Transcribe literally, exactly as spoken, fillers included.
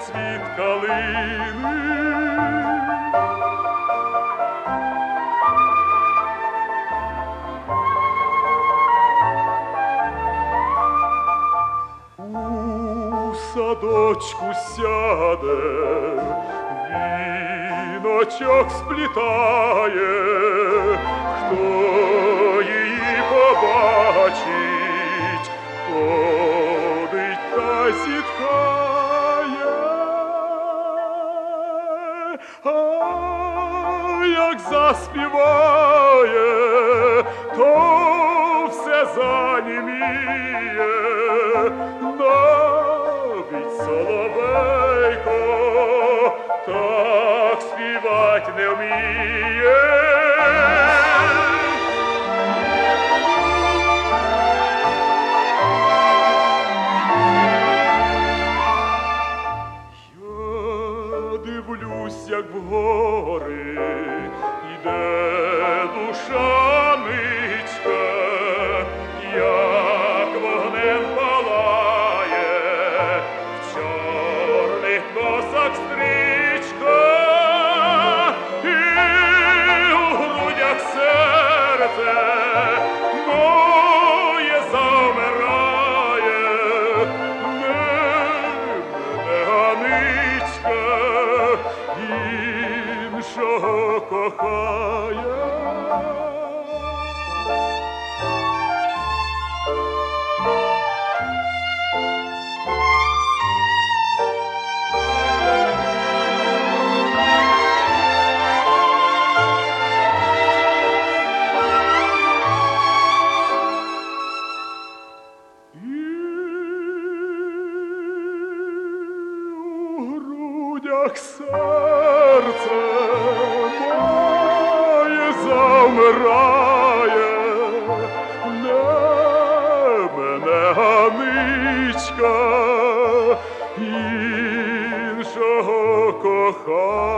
цвіт калини. У садочку сяде, віночок сплітає, хто її побачить, ходить та зітхає. А як заспіває, то все заніміє, навіть соловейко так співать не вміє. Я дивлюсь, як в гори іде душа ничка, як вогнем палає в чорних косах стрічка, і у грудях серце моє замирає. Не мене Ганичка іншого кохає. І у грудях серце моє завмирає. Не мене Ганичка іншого кохає.